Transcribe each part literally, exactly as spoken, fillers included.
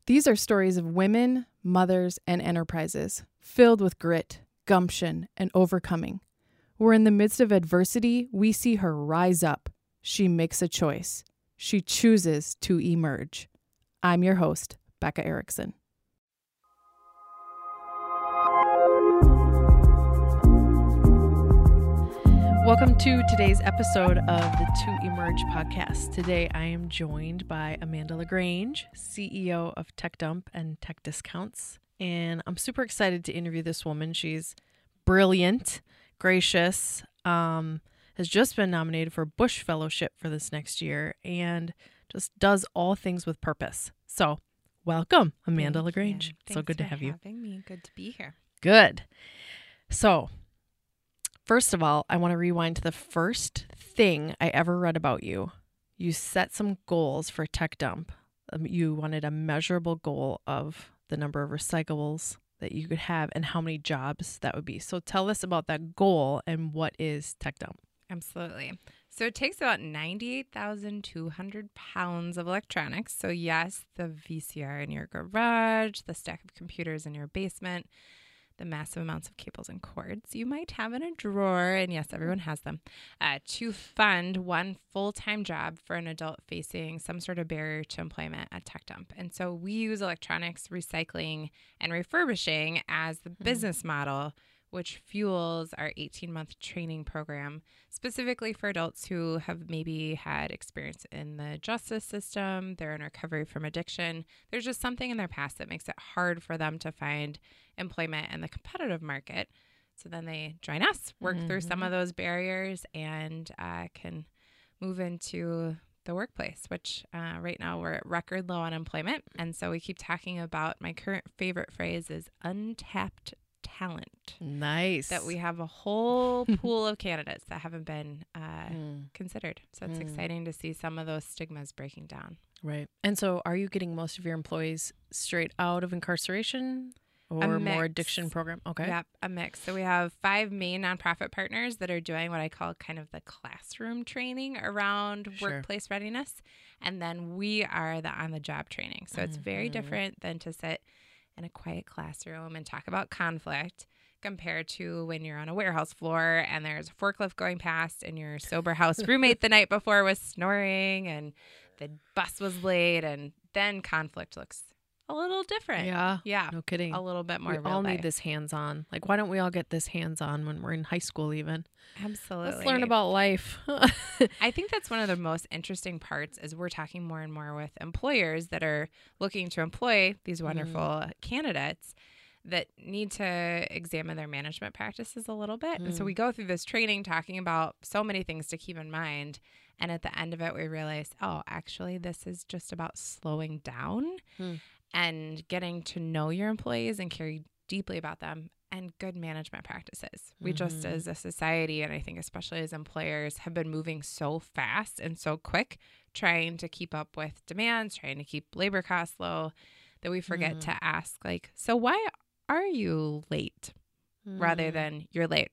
These are stories of women, mothers, and enterprises filled with grit, gumption, and overcoming. Where in the midst of adversity, we see her rise up. She makes a choice. She chooses to emerge. I'm your host, Becca Erickson. Welcome to today's episode of the To Emerge podcast. Today I am joined by Amanda LaGrange, C E O of TechDump and Tech Discounts. And I'm super excited to interview this woman. She's brilliant, gracious, um, has just been nominated for Bush Fellowship for this next year, and just does all things with purpose. So welcome, Amanda Thank LaGrange. you. So good to for have you. having me. Good to be here. Good. So first of all, I want to rewind to the first thing I ever read about you. You set some goals for TechDump. Um, you wanted a measurable goal of the number of recyclables that you could have and how many jobs that would be. So tell us about that goal and what is TechDump? Absolutely. So it takes about ninety-eight thousand two hundred pounds of electronics. So yes, the V C R in your garage, the stack of computers in your basement, the massive amounts of cables and cords you might have in a drawer, and yes, everyone has them, uh, to fund one full-time job for an adult facing some sort of barrier to employment at TechDump. And so we use electronics recycling and refurbishing as the mm-hmm. business model, which fuels our eighteen-month training program, specifically for adults who have maybe had experience in the justice system, they're in recovery from addiction. There's just something in their past that makes it hard for them to find employment in the competitive market. So then they join us, work mm-hmm. through some of those barriers, and uh, can move into the workplace, which uh, right now we're at record low unemployment. And so we keep talking about, my current favorite phrase is untapped talent. Nice. That we have a whole pool of candidates that haven't been uh, mm. considered. So it's mm. exciting to see some of those stigmas breaking down. Right. And so are you getting most of your employees straight out of incarceration or more addiction program? Okay. Yep, a mix. So we have five main nonprofit partners that are doing what I call kind of the classroom training around sure. workplace readiness. And then we are the on-the-job training. So mm-hmm. it's very different than to sit in a quiet classroom and talk about conflict compared to when you're on a warehouse floor and there's a forklift going past and your sober house roommate the night before was snoring and the bus was late, and then conflict looks a little different. Yeah. Yeah. No kidding. A little bit more. We real all life. need this hands-on. Like, why don't we all get this hands-on when we're in high school even? Absolutely. Let's learn about life. I think that's one of the most interesting parts is we're talking more and more with employers that are looking to employ these wonderful mm. candidates that need to examine their management practices a little bit. Mm. And so we go through this training talking about so many things to keep in mind. And at the end of it, we realize, oh, actually, this is just about slowing down mm. and getting to know your employees and care deeply about them, and good management practices. We mm-hmm. just as a society, and I think especially as employers, have been moving so fast and so quick, trying to keep up with demands, trying to keep labor costs low, that we forget mm. to ask, like, so why are you late? Mm. Rather than you're late.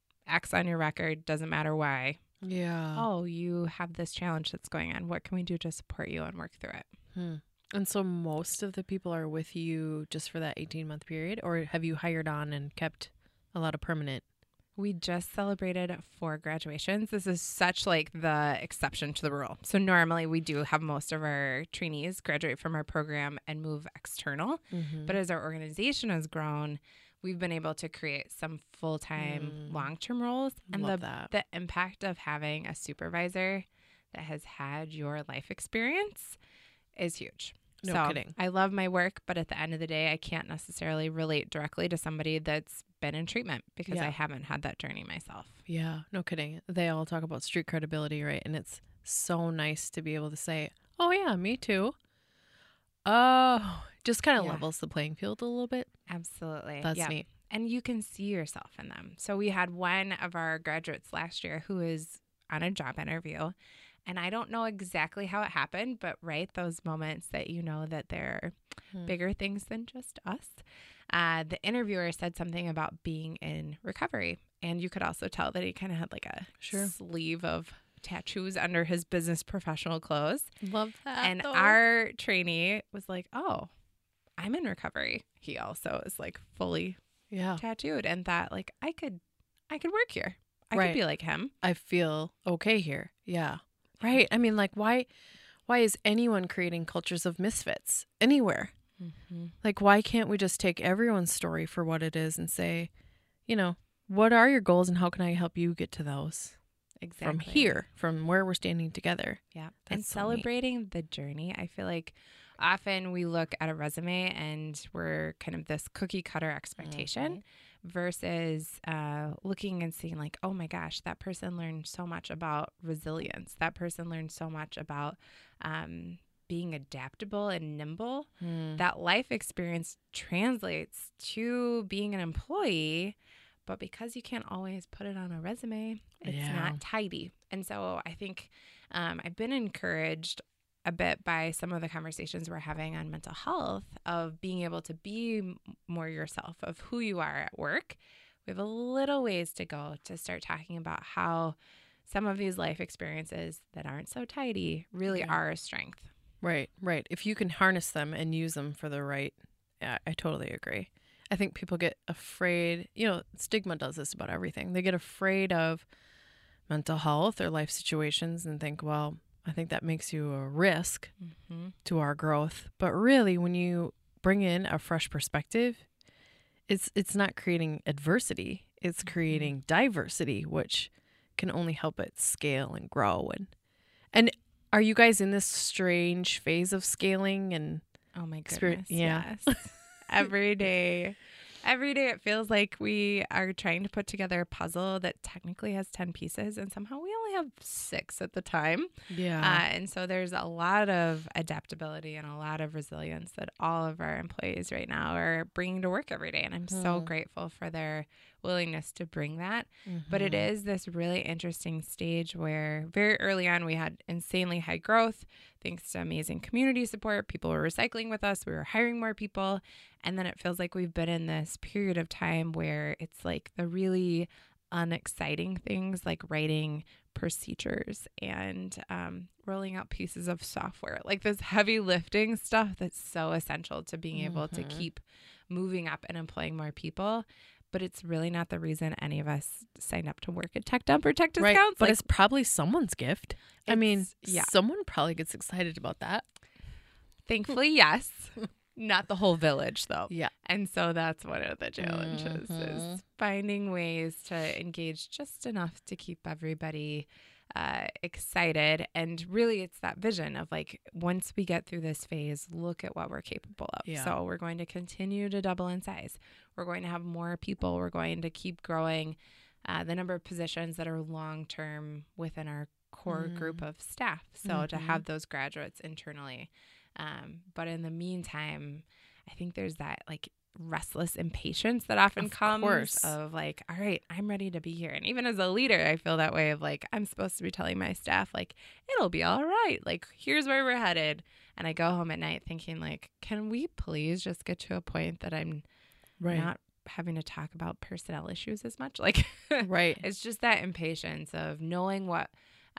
X on your record, doesn't matter why. Yeah. Oh, you have this challenge that's going on. What can we do to support you and work through it? Hmm. And so most of the people are with you just for that eighteen-month period, or have you hired on and kept a lot of permanent? We just celebrated four graduations. This is such like the exception to the rule. So normally we do have most of our trainees graduate from our program and move external. Mm-hmm. But as our organization has grown, we've been able to create some full-time, mm. long-term roles. And Love the, that. the impact of having a supervisor that has had your life experience is huge. No so kidding. I love my work, but at the end of the day, I can't necessarily relate directly to somebody that's been in treatment because yeah. I haven't had that journey myself. Yeah, no kidding. They all talk about street credibility, right? And it's so nice to be able to say, oh, yeah, me too. Oh, just kind of yeah. levels the playing field a little bit. Absolutely. That's yep. neat. And you can see yourself in them. So we had one of our graduates last year who is on a job interview. And I don't know exactly how it happened, but right, those moments that you know that there are hmm. bigger things than just us. Uh, the interviewer said something about being in recovery. And you could also tell that he kind of had like a sure. sleeve of tattoos under his business professional clothes. Love that. And though. our trainee was like, oh, I'm in recovery. He also is like fully Yeah. tattooed and thought like I could, I could work here. I Right. could be like him. I feel okay here. Yeah. Right. I mean, like, why, why is anyone creating cultures of misfits anywhere? Mm-hmm. Like, why can't we just take everyone's story for what it is and say, you know, what are your goals and how can I help you get to those Exactly. from here, from where we're standing together? Yeah. That's and so neat. celebrating the journey. I feel like often we look at a resume and we're kind of this cookie cutter expectation Mm-hmm. versus uh, looking and seeing like, oh my gosh, that person learned so much about resilience. That person learned so much about um, being adaptable and nimble. Mm. That life experience translates to being an employee. But because you can't always put it on a resume, it's Yeah. not tidy. And so I think um, I've been encouraged a bit by some of the conversations we're having on mental health of being able to be m- more yourself of who you are at work. We have a little ways to go to start talking about how some of these life experiences that aren't so tidy really Yeah. are a strength. Right, right. If you can harness them and use them for the right, yeah, I totally agree. I think people get afraid, you know, stigma does this about everything. They get afraid of mental health or life situations and think, well, I think that makes you a risk Mm-hmm. to our growth. But really, when you bring in a fresh perspective, it's it's not creating adversity. It's creating diversity, which can only help it scale and grow. And and are you guys in this strange phase of scaling and Oh my Spirit- goodness. yeah. Yes. Every day. Every day it feels like we are trying to put together a puzzle that technically has ten pieces and somehow we only have six at the time. yeah, Uh, and so there's a lot of adaptability and a lot of resilience that all of our employees right now are bringing to work every day. And I'm so Hmm. grateful for their willingness to bring that. But it is this really interesting stage where very early on we had insanely high growth thanks to amazing community support. People were recycling with us. We were hiring more people. And then it feels like we've been in this period of time where it's like the really unexciting things like writing procedures and um, rolling out pieces of software, like this heavy lifting stuff that's so essential to being able to Mhm. keep moving up and employing more people. But it's really not the reason any of us signed up to work at Tech Dump or Tech Discounts. right. But Like, it's probably someone's gift. I mean, It's- yeah. someone probably gets excited about that. thankfully, yes. Not the whole village, though. Yeah. And so that's one of the challenges Mhm. is finding ways to engage just enough to keep everybody uh, excited. And really, it's that vision of like, once we get through this phase, look at what we're capable of. Yeah. So we're going to continue to double in size. We're going to have more people. We're going to keep growing uh, the number of positions that are long-term within our core Mm. group of staff. So to Mhm. have those graduates internally. Um, but in the meantime, I think there's that like restless impatience that often Of comes course. of like, all right, I'm ready to be here. And even as a leader, I feel that way of like, I'm supposed to be telling my staff, like, it'll be all right. Like, here's where we're headed. And I go home at night thinking like, can we please just get to a point that I'm Right. not having to talk about personnel issues as much? Like, right. it's just that impatience of knowing what,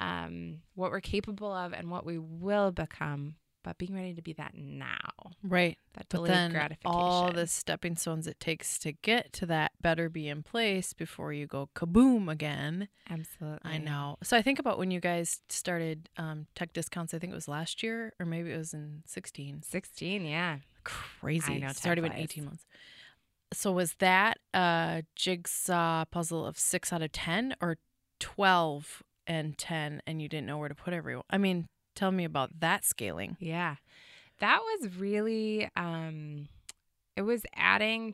um, what we're capable of and what we will become, but being ready to be that now. Right. That But delayed then gratification. all the stepping stones it takes to get to that better be in place before you go kaboom again. Absolutely. I know. So I think about when you guys started um, Tech Discounts, I think it was last year or maybe it was in sixteen. sixteen, yeah. Crazy. I know, time Started in flies. eighteen months. So was that a jigsaw puzzle of six out of ten or twelve and ten and you didn't know where to put everyone? I mean, tell me about that scaling. Yeah. That was really, um, it was adding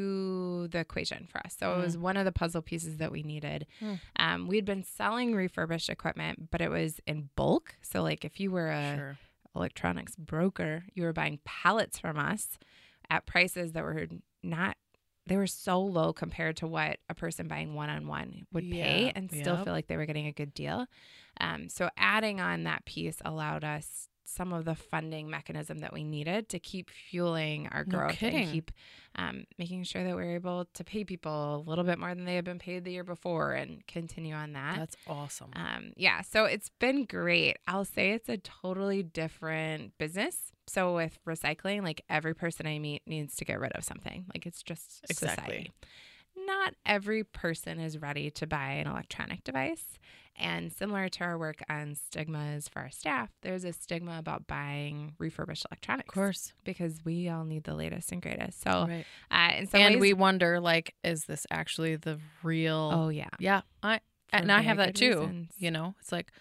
to the equation for us. So it was one of the puzzle pieces that we needed. Mm. Um, we'd been selling refurbished equipment, but it was in bulk. So like if you were a Sure. electronics broker, you were buying pallets from us at prices that were not, they were so low compared to what a person buying one-on-one would pay Yeah, and still yep. feel like they were getting a good deal. Um, so adding on that piece allowed us some of the funding mechanism that we needed to keep fueling our No growth kidding. and keep um, making sure that we're able to pay people a little bit more than they had been paid the year before and continue on that. That's awesome. Um, yeah, so it's been great. I'll say it's a totally different business. So with recycling, like every person I meet needs to get rid of something. Like it's just Exactly. society. Not every person is ready to buy an electronic device. And similar to our work on stigmas for our staff, there's a stigma about buying refurbished electronics. Of course. Because we all need the latest and greatest. So Right. uh, in some And ways, we wonder, like, is this actually the real? oh yeah, Yeah. I For and I very have that good too. reasons. You know, it's like,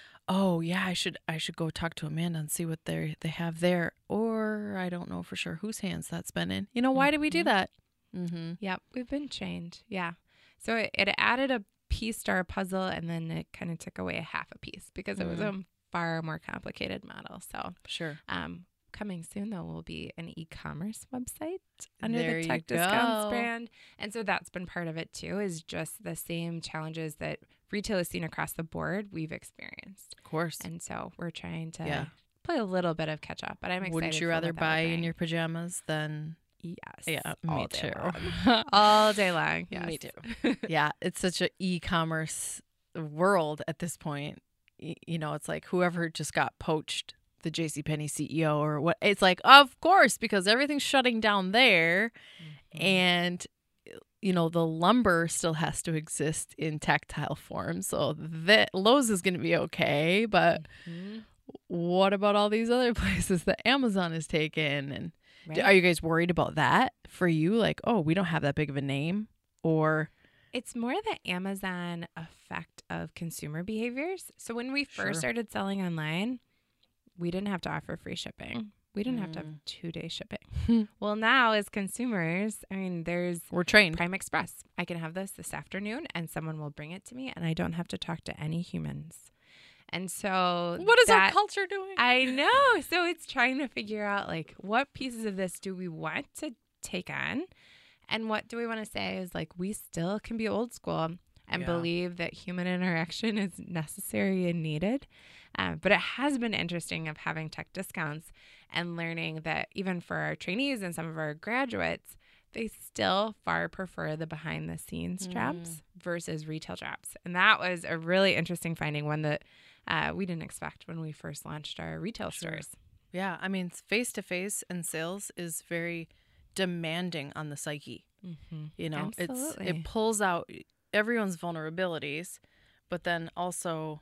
oh yeah, I should I should go talk to Amanda and see what they they have there, or I don't know for sure whose hands that's been in. You know, why did we do Mhm. that? Mm-hmm. Yep, we've been trained. Yeah. So it, it added a piece to our puzzle and then it kind of took away a half a piece because it was Mm. a far more complicated model. So Sure. um, coming soon, though, will be an e-commerce website under There the you Tech Discounts go. brand. And so that's been part of it, too, is just the same challenges that retail has seen across the board we've experienced. Of course. And so we're trying to Yeah. play a little bit of catch up, but I'm excited. Wouldn't you for rather what that will buy in bring. your pajamas than? Yes. Yeah, all me day too. long. all day long. Yes. Me too. Yeah, it's such an e-commerce world at this point. Y- You know, it's like whoever just got poached, the JCPenney C E O or what. It's like, of course, because everything's shutting down there, Mhm. and you know the lumber still has to exist in tactile form. So that Lowe's is going to be okay, but Mhm. what about all these other places that Amazon has taken? And Right. are you guys worried about that for you? Like, oh, we don't have that big of a name, or It's more the Amazon effect of consumer behaviors. So when we first Sure. started selling online, we didn't have to offer free shipping. We didn't have to have Mm. two-day shipping. Well, now as consumers, I mean, there's we're trained. Prime Express. I can have this this afternoon and someone will bring it to me and I don't have to talk to any humans. And so What is our that- culture doing? I know. So it's trying to figure out like what pieces of this do we want to take on and what do we want to say is like we still can be old school and Yeah. believe that human interaction is necessary and needed. Uh, but it has been interesting of having Tech Discounts and learning that even for our trainees and some of our graduates, they still far prefer the behind the scenes Mm. jobs versus retail jobs. And that was a really interesting finding, one that uh, we didn't expect when we first launched our retail Sure. stores. Yeah, I mean, face to face and sales is very demanding on the psyche. Mm-hmm. You know, Absolutely. it's it pulls out everyone's vulnerabilities, but then also,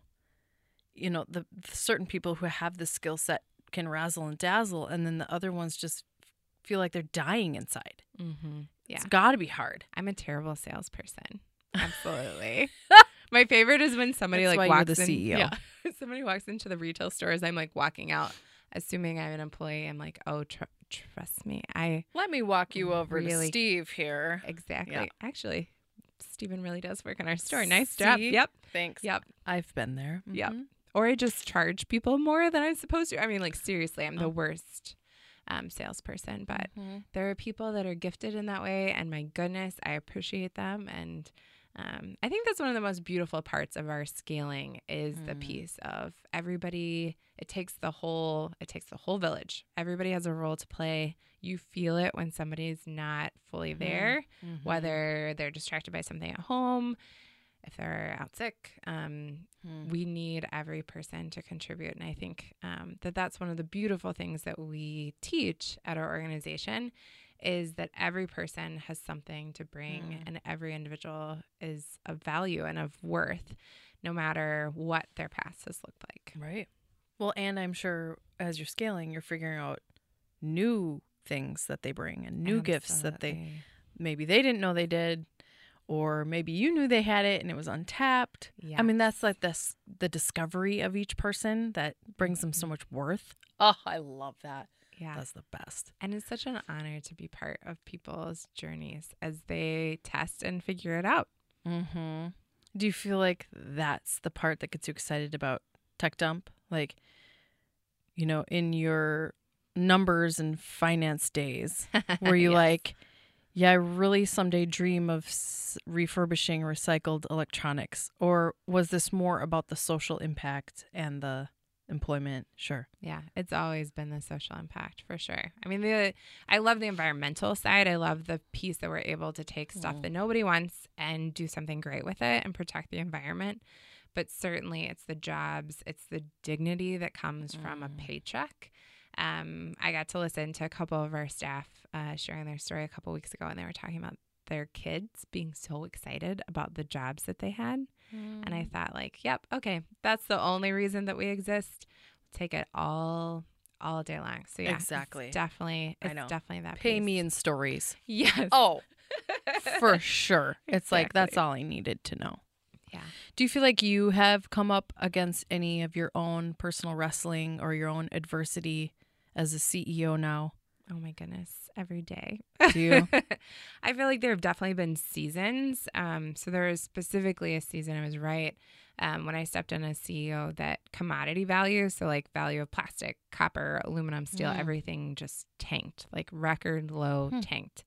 you know, the, the certain people who have the skill set can razzle and dazzle, and then the other ones just feel like they're dying inside. Mm-hmm. Yeah. It's got to be hard. I'm a terrible salesperson. Absolutely. My favorite is when somebody That's like why you're walks the in. C E O. Yeah. Somebody walks into the retail stores. I'm like walking out, assuming I'm an employee. I'm like, oh, tr- trust me. I Let me walk you over to Really- Steve here. exactly. Yeah. Actually, Stephen really does work in our store. Nice job. See? Yep. Thanks. Yep. I've been there. Yep. Mhm. Or I just charge people more than I'm supposed to. I mean, like seriously, I'm Oh. the worst um, salesperson. But Mhm. there are people that are gifted in that way, and my goodness, I appreciate them. And um, I think that's one of the most beautiful parts of our scaling is the Mm. piece of everybody. It takes the whole. It takes the whole village. Everybody has a role to play. You feel it when somebody's not fully there, Mhm. whether they're distracted by something at home, if they're out sick. Um, Mhm. we need every person to contribute. And I think um, that that's one of the beautiful things that we teach at our organization is that every person has something to bring Mm. and every individual is of value and of worth, no matter what their past has looked like. Right. Well, and I'm sure as you're scaling, you're figuring out new things that they bring and new gifts that they Absolutely. maybe they didn't know they did, or maybe you knew they had it and it was untapped. Yeah. I mean, that's like this the discovery of each person that brings them so Mhm. much worth. Oh, I love that. Yeah. That's the best. And it's such an honor to be part of people's journeys as they test and figure it out. Mm-hmm. Do you feel like that's the part that gets you excited about Tech Dump? Like, you know, in your numbers and finance days, were you Yes. like, yeah, I really someday dream of s- refurbishing recycled electronics? Or was this more about the social impact and the employment. Sure. Yeah, it's always been the social impact for sure. I mean, the I love the environmental side. I love the piece that we're able to take stuff Mm. that nobody wants and do something great with it and protect the environment. But certainly it's the jobs, it's the dignity that comes from a Mm. paycheck. Um, I got to listen to a couple of our staff uh, sharing their story a couple weeks ago, and they were talking about their kids being so excited about the jobs that they had. Mm. And I thought, like, yep, okay, that's the only reason that we exist. Take it all all day long. So yeah, Exactly. it's definitely, I it's know. definitely that. Pay piece. me in stories. Yes. Oh, for sure. It's like, that's Exactly. all I needed to know. Yeah. Do you feel like you have come up against any of your own personal wrestling or your own adversity as a C E O now? Oh my goodness, every day. Do you? I feel like there have definitely been seasons. Um, so there was specifically a season, I was right, um, when I stepped in as C E O, that commodity value, so like value of plastic, copper, aluminum, steel, Mm. everything just tanked, like record low Hmm. tanked.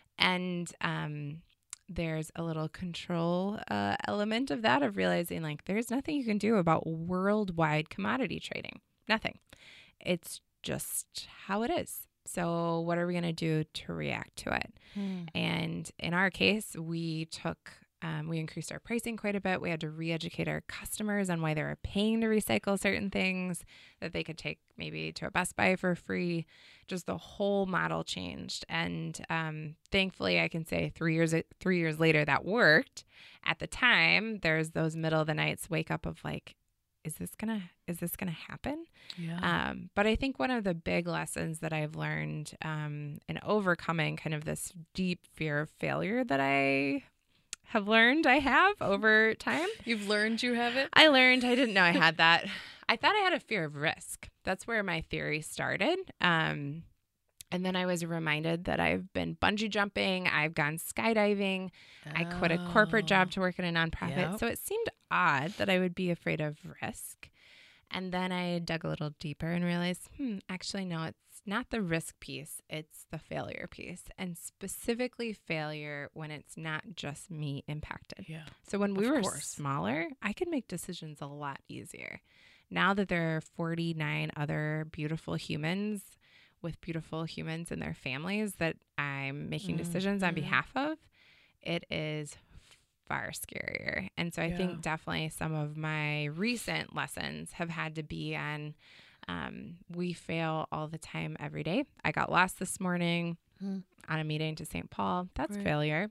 And um, there's a little control uh, element of that, of realizing like there's nothing you can do about worldwide commodity trading. Nothing. It's just how it is. So what are we going to do to react to it? Mm. And in our case, we took, um, we increased our pricing quite a bit. We had to re-educate our customers on why they were paying to recycle certain things that they could take maybe to a Best Buy for free. Just the whole model changed. And um, thankfully, I can say three years three years later, that worked. At the time, there's those middle of the nights wake up of like, is this gonna is this gonna happen? Yeah. Um, but I think one of the big lessons that I've learned um, in overcoming kind of this deep fear of failure that I have learned I have over time. You've learned you have it? I learned I didn't know I had that. I thought I had a fear of risk. That's where my theory started. Um, and then I was reminded that I've been bungee jumping. I've gone skydiving. I quit a corporate job to work in a nonprofit. Yep. So it seemed odd that I would be afraid of risk. And then I dug a little deeper and realized, hmm, actually, no, it's not the risk piece. It's the failure piece, and specifically failure when it's not just me impacted. Yeah. So when we Of were course. smaller, I could make decisions a lot easier. Now that there are forty-nine other beautiful humans with beautiful humans and their families that I'm making Mm, decisions on mhm. behalf of, it is far scarier. And so I Yeah. think definitely some of my recent lessons have had to be on um, we fail all the time every day. I got lost this morning Mm. on a meeting to Saint Paul. That's Right. failure.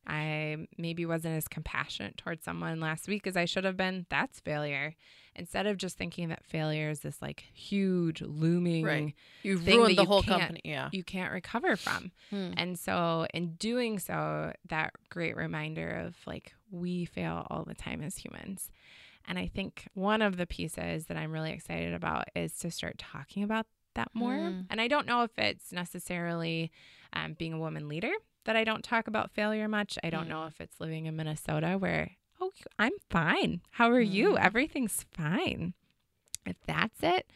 I maybe wasn't as compassionate towards someone last week as I should have been. That's failure. Instead of just thinking that failure is this like huge looming Right. You've thing ruined that the you whole can't- company. Yeah. you can't recover from. Hmm. And so in doing so, that great reminder of like, we fail all the time as humans. And I think one of the pieces that I'm really excited about is to start talking about that more. Hmm. And I don't know if it's necessarily um, being a woman leader that I don't talk about failure much. I don't know Hmm. if it's living in Minnesota where, oh, I'm fine. How are you? Hmm. Everything's fine. If that's it,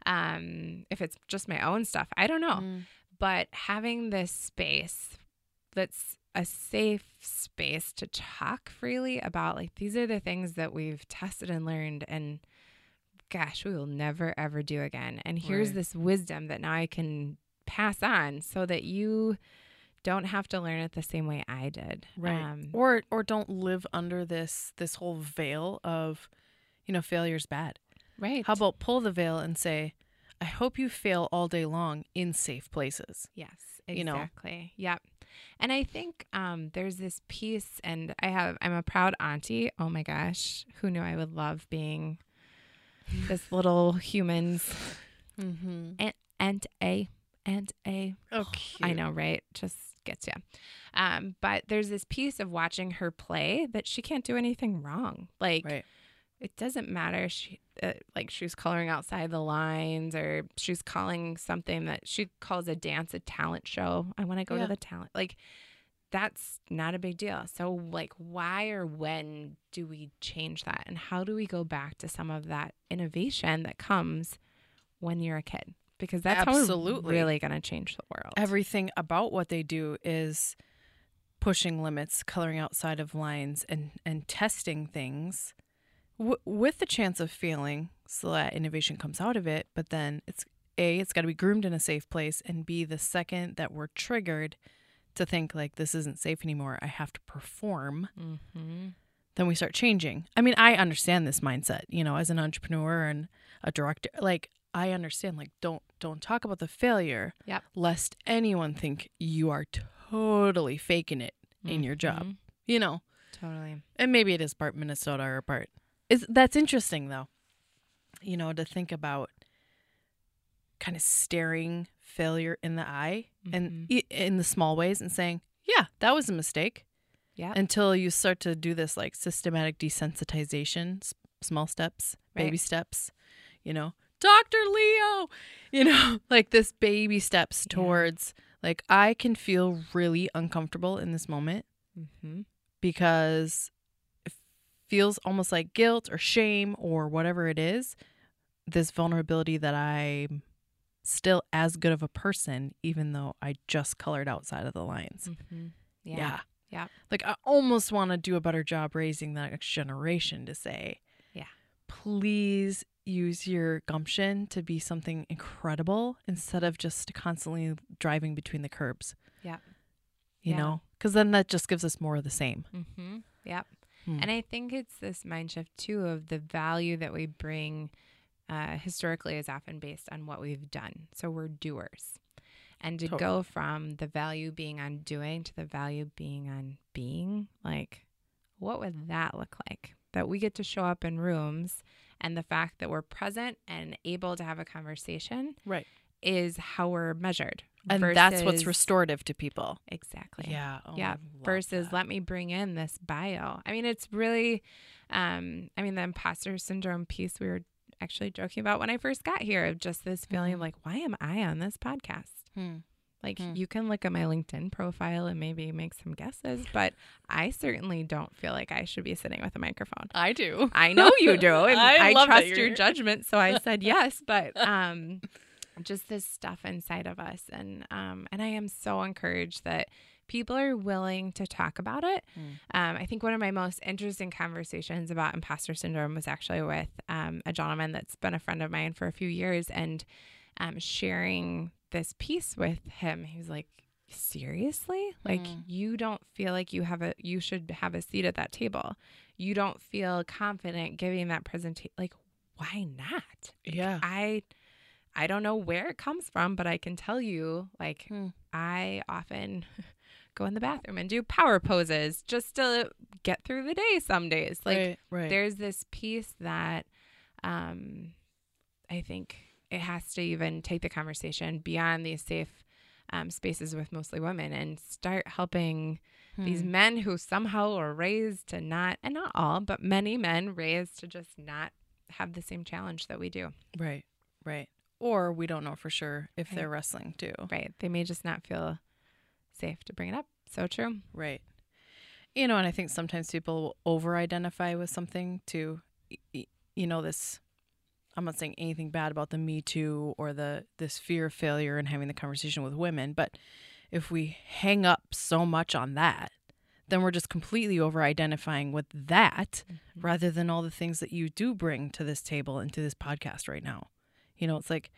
um, if it's just my own stuff, I don't know. Mm. But having this space that's a safe space to talk freely about, like, these are the things that we've tested and learned, and gosh, we will never, ever do again. And here's Right. this wisdom that now I can pass on so that you don't have to learn it the same way I did. Right. Um, or or don't live under this this whole veil of, you know, failure's bad. right. How about pull the veil and say, I hope you fail all day long in safe places. Yes, you know? exactly. Yep. And I think um, there's this piece, and I have, I'm a proud auntie. Oh my gosh. Who knew I would love being this little humans Mm-hmm. and, and a, and a, Oh, I know, right? Just gets you. Um, but there's this piece of watching her play that she can't do anything wrong. Like, Right. it doesn't matter. She uh, like she's coloring outside the lines, or she's calling something that she calls a dance a talent show. I want to go Yeah. to the talent. Like, that's not a big deal. So like, why or when do we change that? And how do we go back to some of that innovation that comes when you're a kid? Because that's how Absolutely. we're really going to change the world. Everything about what they do is pushing limits, coloring outside of lines, and, and testing things w- with the chance of failing so that innovation comes out of it. But then it's A, it's got to be groomed in a safe place, and B, the second that we're triggered to think like this isn't safe anymore, I have to perform, Mm-hmm. then we start changing. I mean, I understand this mindset, you know, as an entrepreneur and a director, like I understand, like, don't, don't talk about the failure, Yep. lest anyone think you are totally faking it in your job, Mhm. you know, Totally. and maybe it is part Minnesota or part is that's interesting though, you know, to think about kind of staring failure in the eye and Mhm. i- in the small ways and saying, yeah, that was a mistake. Yeah. Until you start to do this like systematic desensitization, s- small steps, baby Right. steps, you know, Doctor Leo, you know, like this baby steps Yeah. towards like, I can feel really uncomfortable in this moment Mm-hmm. because it feels almost like guilt or shame or whatever it is, this vulnerability that I'm still as good of a person, even though I just colored outside of the lines. Mm-hmm. Yeah. Yeah. Yeah. Like, I almost want to do a better job raising the next generation to say, Yeah. please use your gumption to be something incredible instead of just constantly driving between the curbs. Yeah. You Yeah. know, because then that just gives us more of the same. Mm-hmm. Yep. Hmm. And I think it's this mind shift too of the value that we bring uh, historically is often based on what we've done. So we're doers. And to Totally. go from the value being on doing to the value being on being, like, what would that look like? That we get to show up in rooms and the fact that we're present and able to have a conversation Right. is how we're measured. And that's what's versus- restorative to people. Exactly. Yeah. Oh, yeah. I love Versus that. let me bring in this bio. I mean, it's really, um, I mean, the imposter syndrome piece we were actually joking about when I first got here, of just this feeling of Mhm. like, why am I on this podcast? Hmm. Like, Hmm. you can look at my LinkedIn profile and maybe make some guesses, but I certainly don't feel like I should be sitting with a microphone. I do. I know you do. And I I, love that trust you're your here. judgment. So I said yes, but um, just this stuff inside of us. And, um, and I am so encouraged that people are willing to talk about it. Mm. Um, I think one of my most interesting conversations about imposter syndrome was actually with um, a gentleman that's been a friend of mine for a few years, and um, sharing this piece with him. He was like, seriously? Like, Mm. you don't feel like you have a, you should have a seat at that table. You don't feel confident giving that presentation. Like, why not? Like, Yeah. I, I don't know where it comes from, but I can tell you, like, Hmm. I often go in the bathroom and do power poses just to get through the day some days. Like, right. Right. there's this piece that um, I think it has to even take the conversation beyond these safe um, spaces with mostly women and start helping these Hmm. men who somehow are raised to not, and not all, but many men raised to just not have the same challenge that we do. Right. Right. Or we don't know for sure if Right. they're wrestling too. Right. They may just not feel safe to bring it up. So true. Right. You know, and I think sometimes people will over-identify with something to, y- y- you know, this, I'm not saying anything bad about the Me Too or the this fear of failure and having the conversation with women, but if we hang up so much on that, then we're just completely over-identifying with that Mhm. rather than all the things that you do bring to this table and to this podcast right now. You know, it's like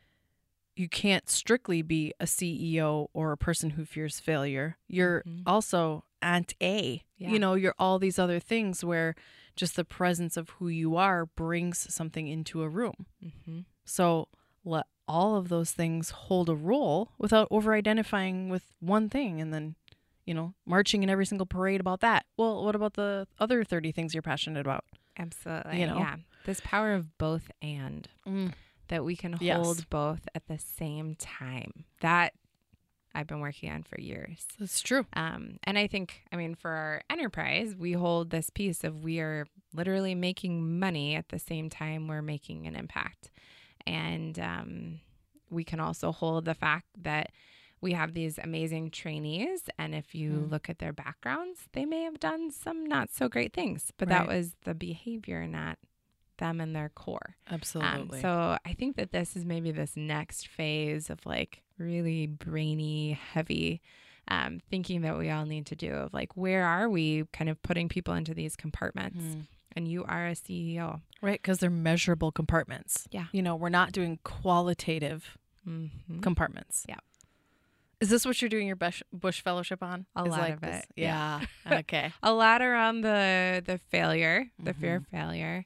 you can't strictly be a C E O or a person who fears failure. You're Mhm. also Aunt A. Yeah. You know, you're all these other things where just the presence of who you are brings something into a room. Mhm. So let all of those things hold a role without over-identifying with one thing and then, you know, marching in every single parade about that. Well, what about the other thirty things you're passionate about? Absolutely. You know? Yeah. This power of both and. That we can Yes. hold both at the same time. That I've been working on for years. That's true. Um, and I think, I mean, for our enterprise, we hold this piece of we are literally making money at the same time we're making an impact. And um, we can also hold the fact that we have these amazing trainees. And if you Mm. look at their backgrounds, they may have done some not so great things, but Right. that was the behavior, not them and their core. Absolutely. Um, so I think that this is maybe this next phase of like really brainy, heavy um, thinking that we all need to do of like, where are we kind of putting people into these compartments? Mm. and you are a C E O. Right, because they're measurable compartments. Yeah. You know, we're not doing qualitative Mm-hmm. compartments. Yeah. Is this what you're doing your Bush, Bush Fellowship on? A Is lot like of this? it. Yeah. Yeah. Okay. A lot around the the failure, the Mm-hmm. fear of failure.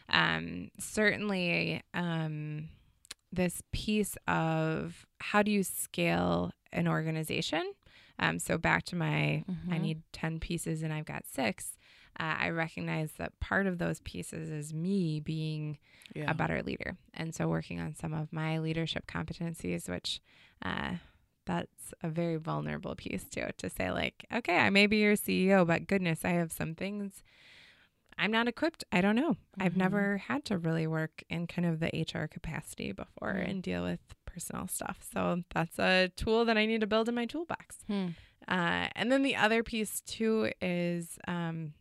Um, certainly, um, this piece of how do you scale an organization? Um, so back to my, Mm-hmm. I need ten pieces and I've got six. Uh, I recognize that part of those pieces is me being Yeah. a better leader. And so working on some of my leadership competencies, which uh, that's a very vulnerable piece too, to say like, okay, I may be your C E O, but goodness, I have some things I'm not equipped. I don't know. Mm-hmm. I've never had to really work in kind of the H R capacity before mm-hmm. and deal with personal stuff. So that's a tool that I need to build in my toolbox. Hmm. Uh, and then the other piece too is um,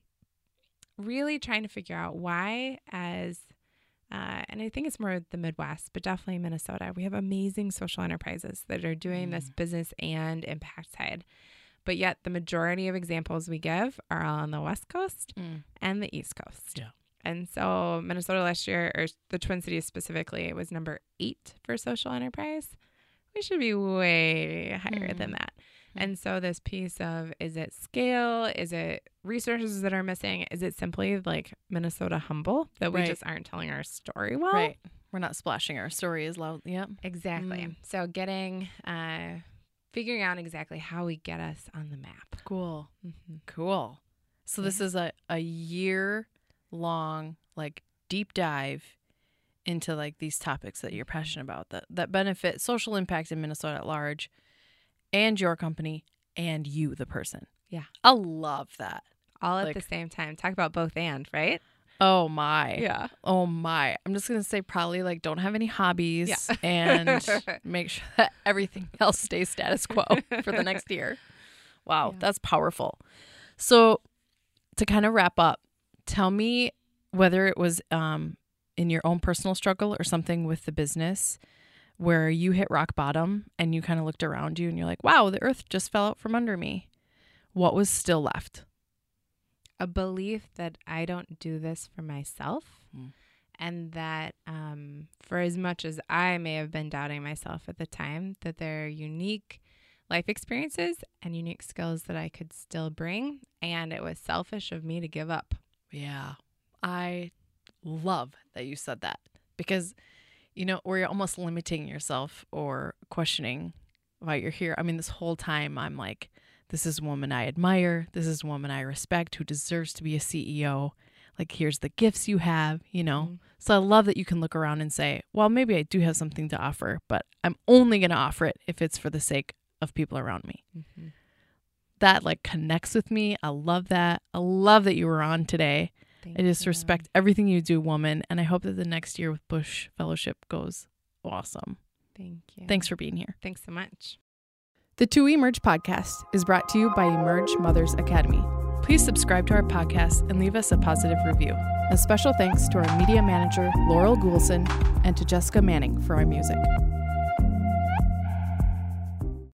really trying to figure out why as Uh, and I think it's more the Midwest, but definitely Minnesota. We have amazing social enterprises that are doing mm. this business and impact side. But yet the majority of examples we give are all on the West Coast mm. and the East Coast. Yeah. And so Minnesota last year, or the Twin Cities specifically, it was number eight for social enterprise. We should be way higher mm. than that. And so this piece of, is it scale? Is it resources that are missing? Is it simply like Minnesota humble that we right. just aren't telling our story well? Right. We're not splashing our story as loud. Yeah. Exactly. Mm. So getting, uh, figuring out exactly how we get us on the map. Cool. Mm-hmm. Cool. So yeah. this is a, a year long, like deep dive into like these topics that you're passionate about that, that benefit social impact in Minnesota at large. And your company and you, the person. Yeah. I love that. All at like, the same time. Talk about both and, right? Oh, my. Yeah. Oh, my. I'm just going to say probably like don't have any hobbies yeah. and make sure that everything else stays status quo for the next year. Wow. Yeah. That's powerful. So to kind of wrap up, tell me whether it was um, in your own personal struggle or something with the business where you hit rock bottom and you kind of looked around you and you're like, wow, the earth just fell out from under me. What was still left? A belief that I don't do this for myself mm. and that um, for as much as I may have been doubting myself at the time, that there are unique life experiences and unique skills that I could still bring. And it was selfish of me to give up. Yeah. I love that you said that because you know, where you're almost limiting yourself or questioning why you're here. I mean, this whole time I'm like, this is a woman I admire. This is a woman I respect who deserves to be a C E O. Like, here's the gifts you have, you know. Mm-hmm. So I love that you can look around and say, well, maybe I do have something to offer, but I'm only going to offer it if it's for the sake of people around me. Mm-hmm. That like connects with me. I love that. I love that you were on today. Thank I just you. respect everything you do, woman. And I hope that the next year with Bush Fellowship goes awesome. Thank you. Thanks for being here. Thanks so much. The two Emerge podcast is brought to you by Emerge Mothers Academy. Please subscribe to our podcast and leave us a positive review. A special thanks to our media manager, Laurel Goulson, and to Jessica Manning for our music.